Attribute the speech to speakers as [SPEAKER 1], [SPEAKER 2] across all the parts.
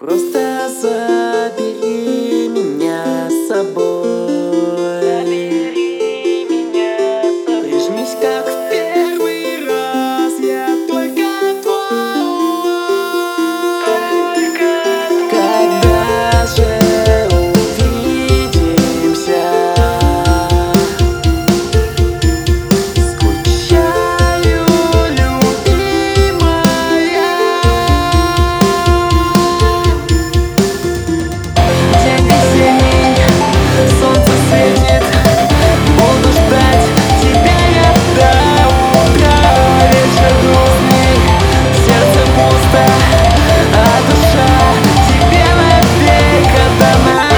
[SPEAKER 1] Просто забери меня с собой.
[SPEAKER 2] Забери меня с собой.
[SPEAKER 1] Прижмись, как в первый раз, я только твой. Когда же увидимся? Скучаю, любимая. День весенний, солнце светит, буду ждать тебя я до утра. Вечер грустный, сердце пусто, а душа тебе навек отдана.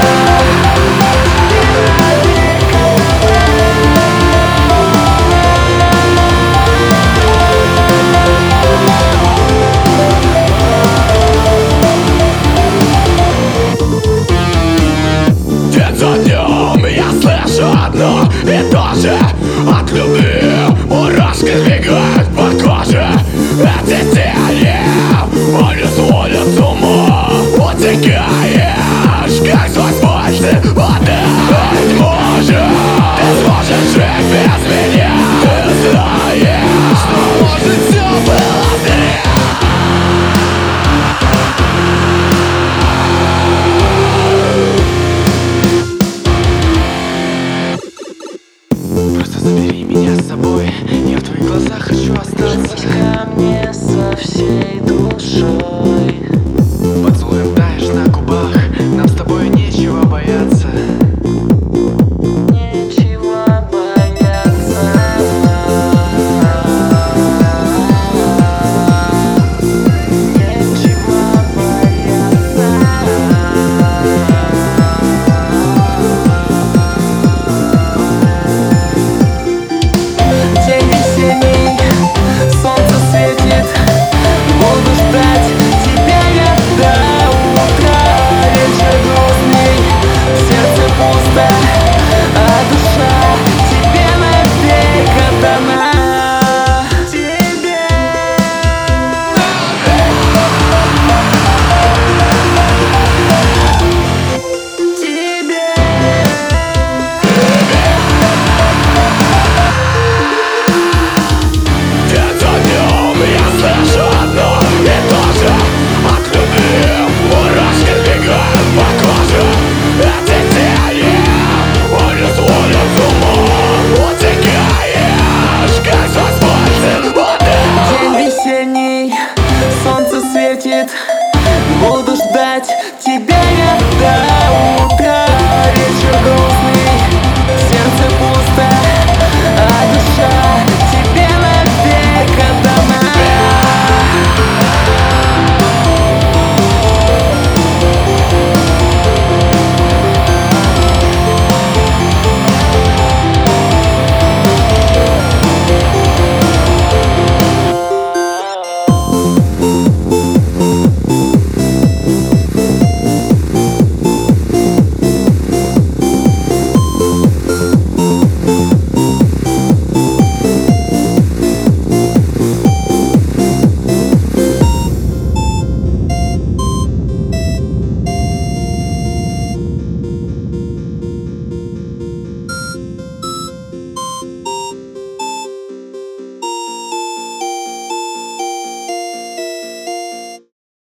[SPEAKER 3] День за днем я слышу одно и то же. От любви мурашки сбегают по коже. Эти тени, они сводят с ума. Утекаешь, как сквозь пальцы воды. Быть может, ты сможешь жить без меня. Ты знаешь, что может все было зря.
[SPEAKER 1] Просто забери меня с собой, я в твоих глазах хочу остаться.
[SPEAKER 2] Ко мне со всей душой.